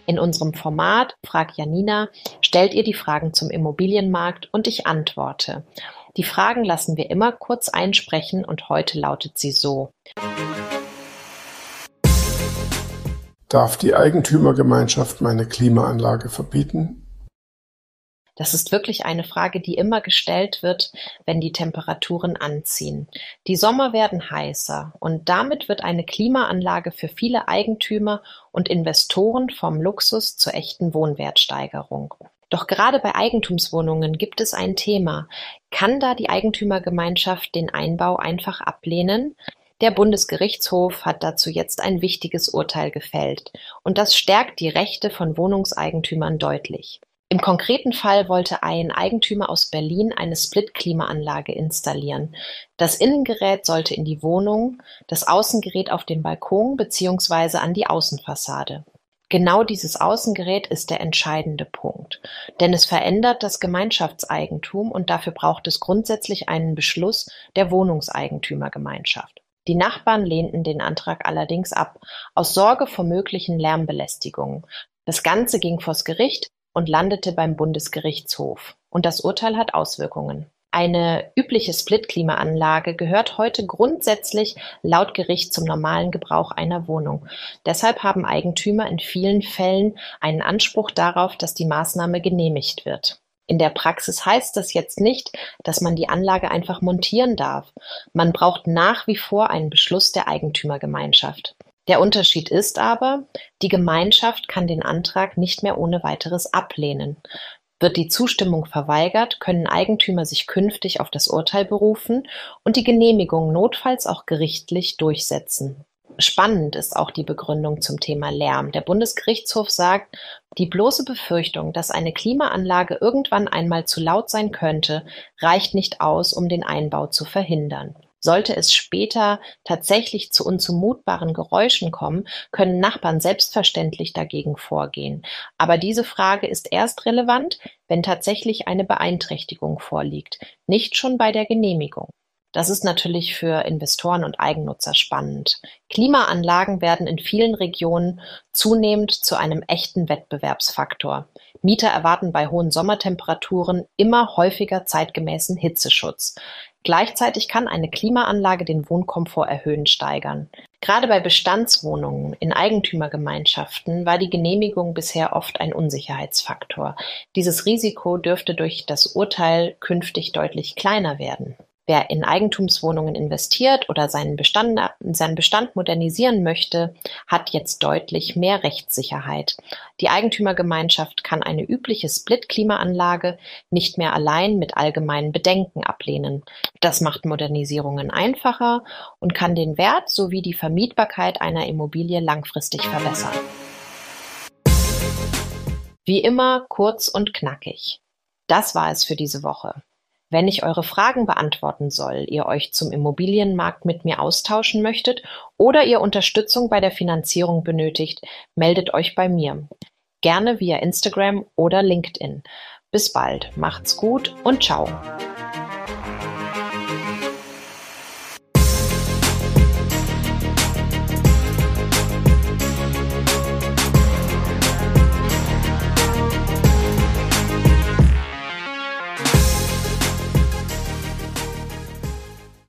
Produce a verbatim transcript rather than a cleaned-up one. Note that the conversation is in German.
In unserem Format Frag Janina stellt ihr die Fragen zum Immobilienmarkt und ich antworte. Die Fragen lassen wir immer kurz einsprechen und heute lautet sie so. Darf die Eigentümergemeinschaft meine Klimaanlage verbieten? Das ist wirklich eine Frage, die immer gestellt wird, wenn die Temperaturen anziehen. Die Sommer werden heißer und damit wird eine Klimaanlage für viele Eigentümer und Investoren vom Luxus zur echten Wohnwertsteigerung. Doch gerade bei Eigentumswohnungen gibt es ein Thema. Kann da die Eigentümergemeinschaft den Einbau einfach ablehnen? Der Bundesgerichtshof hat dazu jetzt ein wichtiges Urteil gefällt und das stärkt die Rechte von Wohnungseigentümern deutlich. Im konkreten Fall wollte ein Eigentümer aus Berlin eine Split-Klimaanlage installieren. Das Innengerät sollte in die Wohnung, das Außengerät auf den Balkon bzw. an die Außenfassade. Genau dieses Außengerät ist der entscheidende Punkt, denn es verändert das Gemeinschaftseigentum und dafür braucht es grundsätzlich einen Beschluss der Wohnungseigentümergemeinschaft. Die Nachbarn lehnten den Antrag allerdings ab, aus Sorge vor möglichen Lärmbelästigungen. Das Ganze ging vors Gericht und landete beim Bundesgerichtshof. Und das Urteil hat Auswirkungen. Eine übliche Split-Klimaanlage gehört heute grundsätzlich laut Gericht zum normalen Gebrauch einer Wohnung. Deshalb haben Eigentümer in vielen Fällen einen Anspruch darauf, dass die Maßnahme genehmigt wird. In der Praxis heißt das jetzt nicht, dass man die Anlage einfach montieren darf. Man braucht nach wie vor einen Beschluss der Eigentümergemeinschaft. Der Unterschied ist aber, die Gemeinschaft kann den Antrag nicht mehr ohne weiteres ablehnen. Wird die Zustimmung verweigert, können Eigentümer sich künftig auf das Urteil berufen und die Genehmigung notfalls auch gerichtlich durchsetzen. Spannend ist auch die Begründung zum Thema Lärm. Der Bundesgerichtshof sagt, die bloße Befürchtung, dass eine Klimaanlage irgendwann einmal zu laut sein könnte, reicht nicht aus, um den Einbau zu verhindern. Sollte es später tatsächlich zu unzumutbaren Geräuschen kommen, können Nachbarn selbstverständlich dagegen vorgehen. Aber diese Frage ist erst relevant, wenn tatsächlich eine Beeinträchtigung vorliegt, nicht schon bei der Genehmigung. Das ist natürlich für Investoren und Eigennutzer spannend. Klimaanlagen werden in vielen Regionen zunehmend zu einem echten Wettbewerbsfaktor. Mieter erwarten bei hohen Sommertemperaturen immer häufiger zeitgemäßen Hitzeschutz. Gleichzeitig kann eine Klimaanlage den Wohnkomfort erhöhen steigern. Gerade bei Bestandswohnungen in Eigentümergemeinschaften war die Genehmigung bisher oft ein Unsicherheitsfaktor. Dieses Risiko dürfte durch das Urteil künftig deutlich kleiner werden. Wer in Eigentumswohnungen investiert oder seinen Bestand, seinen Bestand modernisieren möchte, hat jetzt deutlich mehr Rechtssicherheit. Die Eigentümergemeinschaft kann eine übliche Split-Klimaanlage nicht mehr allein mit allgemeinen Bedenken ablehnen. Das macht Modernisierungen einfacher und kann den Wert sowie die Vermietbarkeit einer Immobilie langfristig verbessern. Wie immer kurz und knackig. Das war es für diese Woche. Wenn ich eure Fragen beantworten soll, ihr euch zum Immobilienmarkt mit mir austauschen möchtet oder ihr Unterstützung bei der Finanzierung benötigt, meldet euch bei mir. Gerne via Instagram oder LinkedIn. Bis bald, macht's gut und ciao.